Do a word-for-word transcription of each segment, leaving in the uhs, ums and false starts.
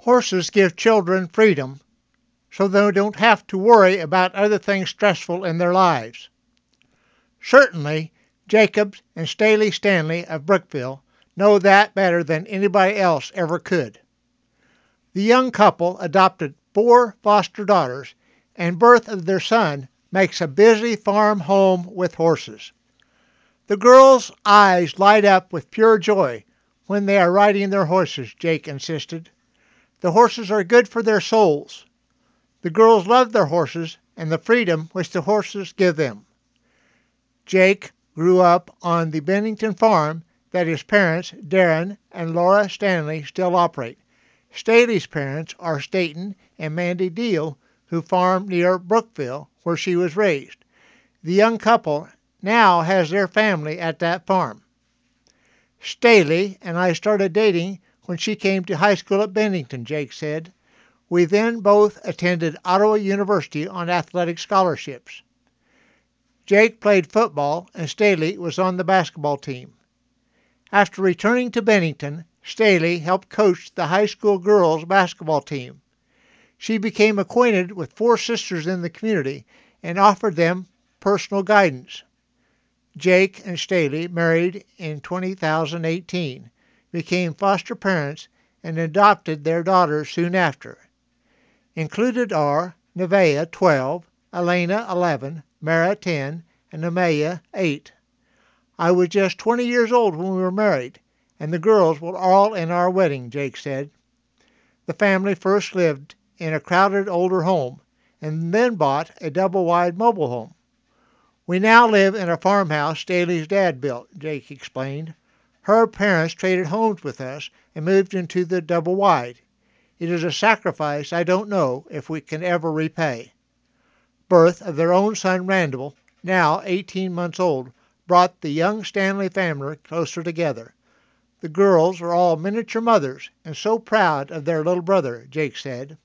Horses give children freedom so they don't have to worry about other things stressful in their lives. Certainly, Jacob and Staley Stanley of Brookville know that better than anybody else ever could. The young couple adopted four foster daughters, and birth of their son makes a busy farm home with horses. The girls' eyes light up with pure joy when they are riding their horses, Jake insisted. The horses are good for their souls. The girls love their horses and the freedom which the horses give them. Jake grew up on the Bennington farm that his parents, Darren and Laura Stanley, still operate. Staley's parents are Staten and Mandy Deal, who farm near Brookville, where she was raised. The young couple now has their family at that farm. Staley and I started dating when she came to high school at Bennington, Jake said. We then both attended Ottawa University on athletic scholarships. Jake played football and Staley was on the basketball team. After returning to Bennington, Staley helped coach the high school girls basketball team. She became acquainted with four sisters in the community and offered them personal guidance. Jake and Staley married in two thousand eighteen, became foster parents, and adopted their daughters soon after. Included are Nevaeh, twelve, Elena, eleven, Mara, ten, and Amaya, eight. I was just twenty years old when we were married, and the girls were all in our wedding, Jake said. The family first lived in a crowded older home and then bought a double-wide mobile home. We now live in a farmhouse Staley's dad built, Jake explained. Her parents traded homes with us and moved into the double-wide. It is a sacrifice I don't know if we can ever repay. Birth of their own son Randall, now eighteen months old, brought the young Stanley family closer together. The girls are all miniature mothers and so proud of their little brother, Jake said.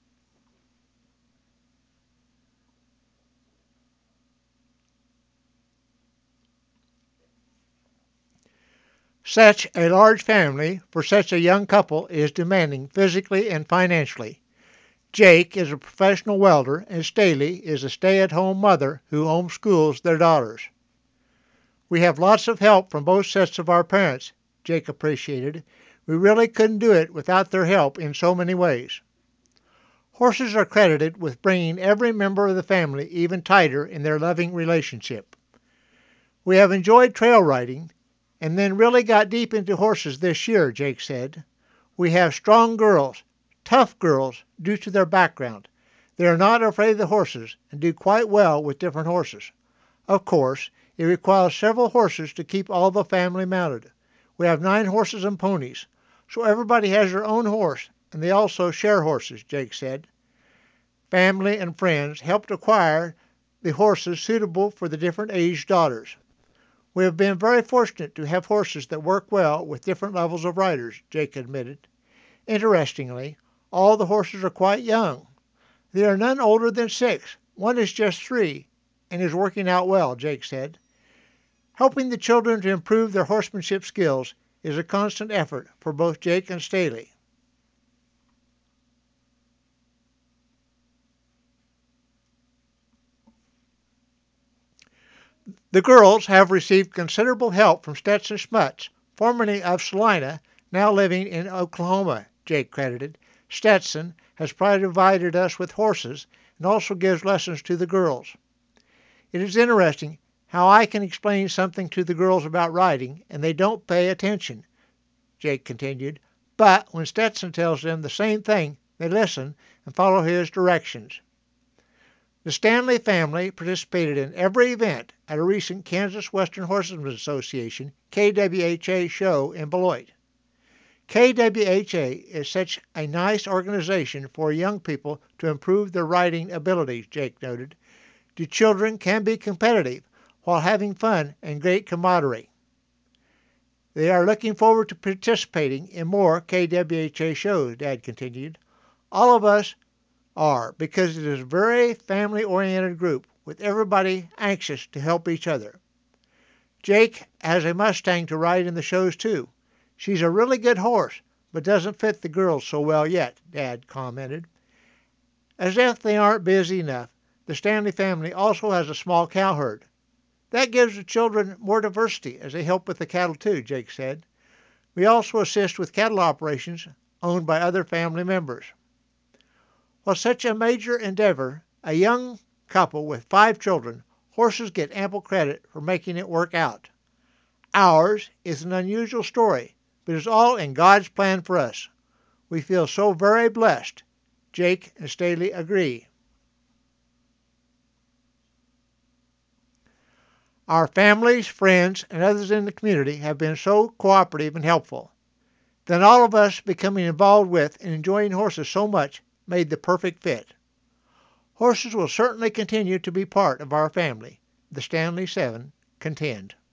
Such a large family for such a young couple is demanding physically and financially. Jake is a professional welder and Staley is a stay-at-home mother who homeschools their daughters. We have lots of help from both sets of our parents, Jake appreciated. We really couldn't do it without their help in so many ways. Horses are credited with bringing every member of the family even tighter in their loving relationship. We have enjoyed trail riding and then really got deep into horses this year, Jake said. We have strong girls, tough girls due to their background. They are not afraid of the horses and do quite well with different horses. Of course, it requires several horses to keep all the family mounted. We have nine horses and ponies, so everybody has their own horse, and they also share horses, Jake said. Family and friends helped acquire the horses suitable for the different aged daughters. We have been very fortunate to have horses that work well with different levels of riders, Jake admitted. Interestingly, all the horses are quite young. There are none older than six. One is just three and is working out well, Jake said. Helping the children to improve their horsemanship skills is a constant effort for both Jake and Staley. The girls have received considerable help from Stetson Schmutz, formerly of Salina, now living in Oklahoma, Jake credited. Stetson has provided us with horses and also gives lessons to the girls. It is interesting how I can explain something to the girls about riding and they don't pay attention, Jake continued. But when Stetson tells them the same thing, they listen and follow his directions. The Stanley family participated in every event at a recent Kansas Western Horsemen's Association K W H A show in Beloit. K W H A is such a nice organization for young people to improve their riding abilities, Jake noted. The children can be competitive while having fun and great camaraderie. They are looking forward to participating in more K W H A shows, Dad continued. All of us are, because it is a very family-oriented group with everybody anxious to help each other. Jake has a Mustang to ride in the shows too. She's a really good horse, but doesn't fit the girls so well yet," Dad commented. As if they aren't busy enough, the Stanley family also has a small cow herd. "That gives the children more diversity as they help with the cattle too," Jake said. "We also assist with cattle operations owned by other family members." While such a major endeavor, a young couple with five children, horses get ample credit for making it work out. Ours is an unusual story, but it's all in God's plan for us. We feel so very blessed. Jake and Staley agree. Our families, friends, and others in the community have been so cooperative and helpful. Then all of us becoming involved with and enjoying horses so much made the perfect fit. Horses will certainly continue to be part of our family, the Stanley Seven contend.